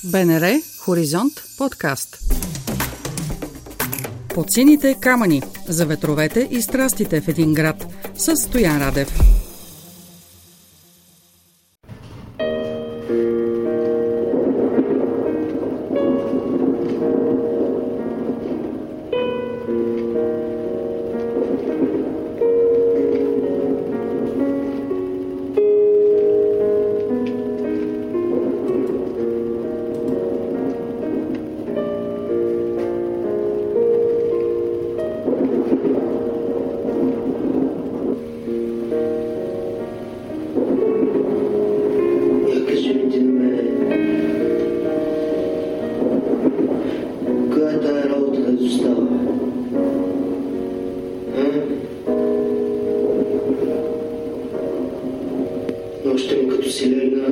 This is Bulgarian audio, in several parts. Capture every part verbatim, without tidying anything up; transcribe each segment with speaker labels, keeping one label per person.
Speaker 1: БНР Хоризонт подкаст. Под сините камъни за ветровете и страстите в един град с Стоян Радев.
Speaker 2: Нощем като си легна,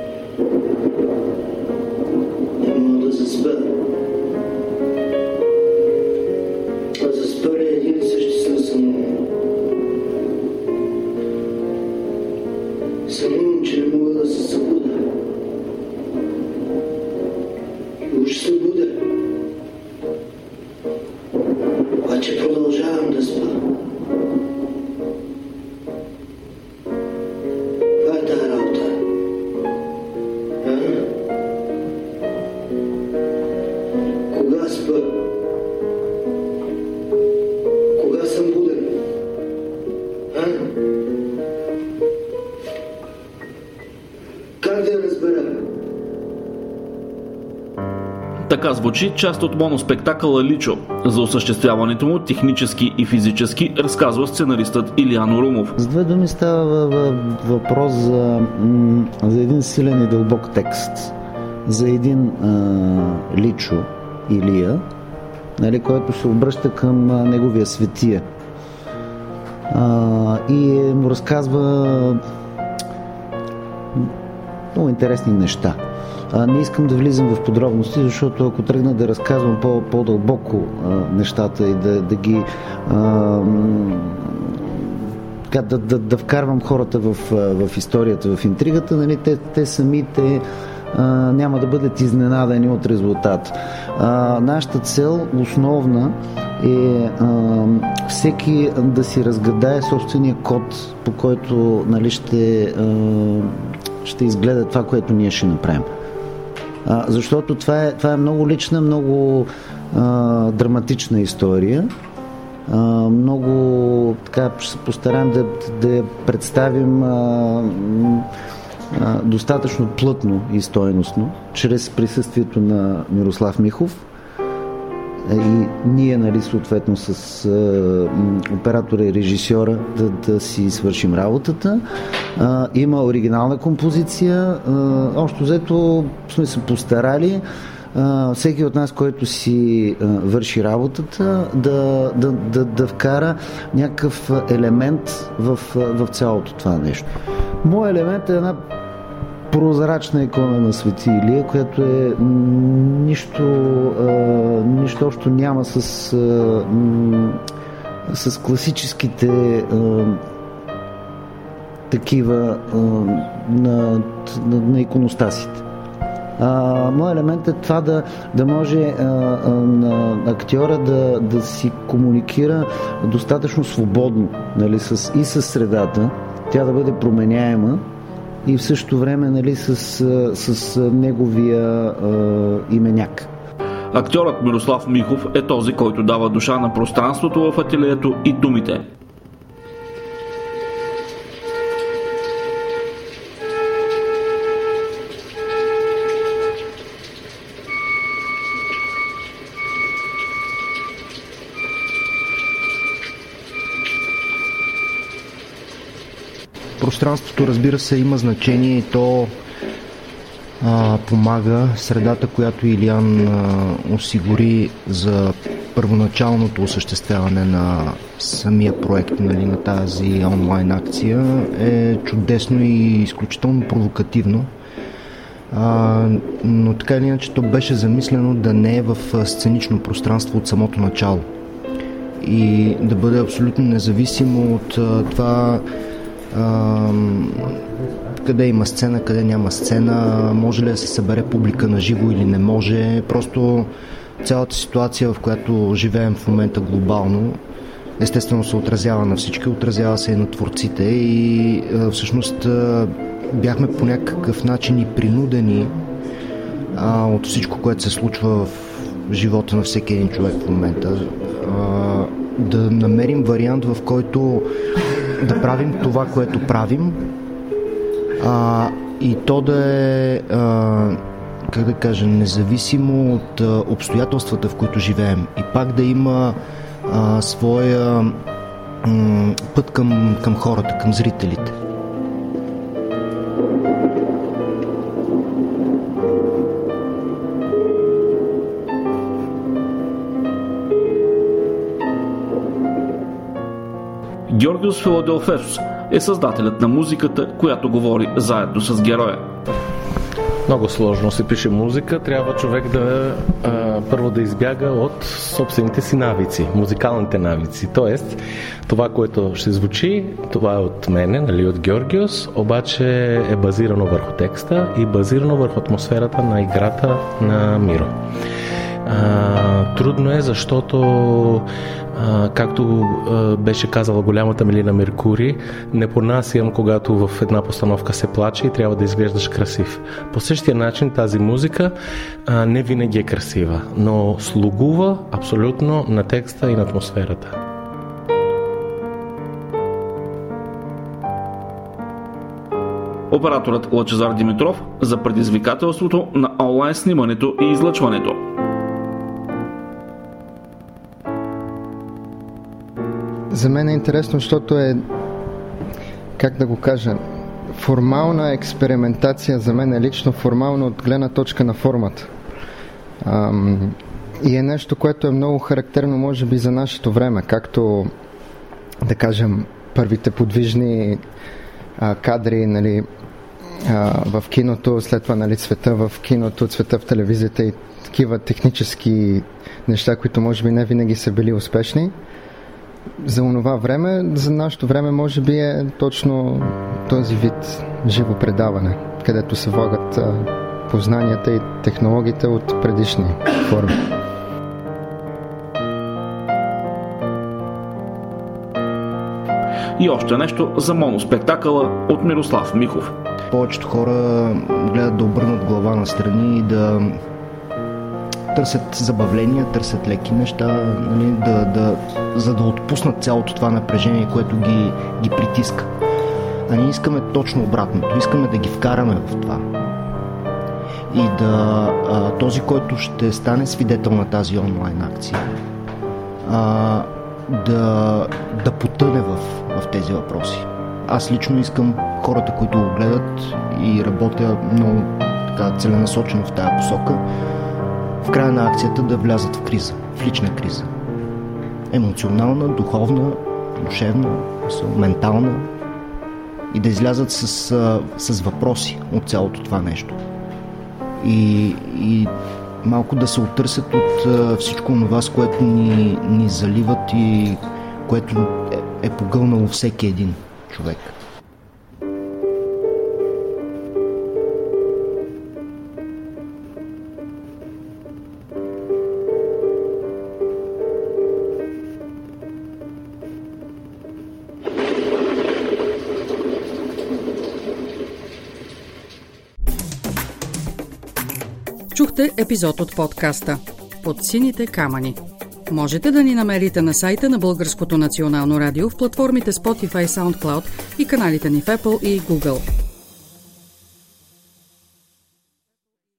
Speaker 2: не мога да заспа. А заспа ли един и същи сън сънувам? Сънувам, че не мога да се събуда. И уж се будя. Обаче продължавам да спа. Кога спа? Кога съм буден? А? Как да разбера?
Speaker 3: Така звучи част от моноспектакъла Личо. За осъществяването му технически и физически разказва сценаристът Илиян Орумов.
Speaker 4: С две думи става въпрос за, за един силен и дълбок текст. За един а, Личо, Илия, нали, който се обръща към а, неговия светия а, и му разказва много интересни неща. А, не искам да влизам в подробности, защото ако тръгна да разказвам по- по-дълбоко а, нещата и да, да ги а, да, да, да вкарвам хората в, в историята, в интригата, нали, те, те самите Uh, няма да бъдат изненадани от резултат. Uh, нашата цел основна е uh, всеки да си разгадае собствения код, по който, нали, ще, uh, ще изгледа това, което ние ще направим. Uh, защото това е, това е много лична, много uh, драматична история. Uh, много така ще се постараем да, да я представим uh, достатъчно плътно и стойностно, чрез присъствието на Мирослав Михов и ние, нали, съответно с а, оператора и режисьора да, да си свършим работата. А, има оригинална композиция. А, общо взето сме се постарали а, всеки от нас, който си а, върши работата, да, да, да, да вкара някакъв елемент в, в цялото това нещо. Моят елемент е една прозрачна икона на Свети Илия, която е нищо, а, нищо общо няма с, а, с класическите а, такива а, на, на, на иконостасите. Моят елемент е това да, да може а, а, на актьора да, да си комуникира достатъчно свободно, нали, с, и с средата, тя да бъде променяема и в същото време, нали, с, с неговия а, именяк.
Speaker 3: Актьорът Мирослав Михов е този, който дава душа на пространството в ателието и думите.
Speaker 5: Пространството, разбира се, има значение и то а, помага. Средата, която Илиян а, осигури за първоначалното осъществяване на самия проект, нали, на тази онлайн акция, е чудесно и изключително провокативно. А, но така или иначе то беше замислено да не е в сценично пространство от самото начало и да бъде абсолютно независимо от а, това а, къде има сцена, къде няма сцена, може ли да се събере публика на живо или не може. Просто цялата ситуация, в която живеем в момента глобално, естествено се отразява на всички, отразява се и на творците и всъщност бяхме по някакъв начин и принудени а, от всичко, което се случва в живота на всеки един човек в момента, а, да намерим вариант, в който да правим това, което правим, а, и то да е, а, как да кажа, независимо от а, обстоятелствата, в които живеем, и пак да има а, своя м, път към, към хората, към зрителите.
Speaker 3: Георгиос Филаделфесос е създателят на музиката, която говори заедно с героя.
Speaker 6: Много сложно се пише музика. Трябва човек да а, първо да избяга от собствените си навици, музикалните навици. Тоест, това, което ще звучи, това е от мене, нали, от Георгиос, обаче е базирано върху текста и базирано върху атмосферата на играта на Миро. А, трудно е, защото а, както а, беше казала голямата Мелина Меркури, не понасям, когато в една постановка се плаче и трябва да изглеждаш красив. По същия начин тази музика а, не винаги е красива, но слугува абсолютно на текста и на атмосферата.
Speaker 3: Операторът Лъчезар Димитров за предизвикателството на онлайн снимането и излъчването.
Speaker 7: За мен е интересно, защото е, как да го кажа, формална експериментация за мен е лично формално от гледна точка на формата. Ам, и е нещо, което е много характерно, може би, за нашето време, както, да кажем, първите подвижни а, кадри, нали, а, в киното, след това, нали, цвета в киното, цвета в телевизията и такива технически неща, които може би не винаги са били успешни. За онова време, за нашето време може би е точно този вид живо предаване, където се влагат а, познанията и технологиите от предишни форми.
Speaker 3: И още нещо за моноспектакъла от Мирослав Михов.
Speaker 5: Повечето хора гледат да обърнат глава настрани и да търсят забавления, търсят леки неща, нали, да, да, за да отпуснат цялото това напрежение, което ги, ги притиска. А ние искаме точно обратното. Искаме да ги вкараме в това. И да а, този, който ще стане свидетел на тази онлайн акция, а, да, да потъне в, в тези въпроси. Аз лично искам хората, които го гледат, и работя много така целенасочено в тая посока, в края на акцията да влязат в криза, в лична криза. Емоционална, духовна, душевна, ментална, и да излязат с, с въпроси от цялото това нещо. И, и малко да се отърсят от всичко това, с което ни, ни заливат и което е, е погълнало всеки един човек.
Speaker 1: Чухте епизод от подкаста "Под сините камъни". Можете да ни намерите на сайта на Българското национално радио, в платформите Spotify, SoundCloud и каналите ни в Apple и Google.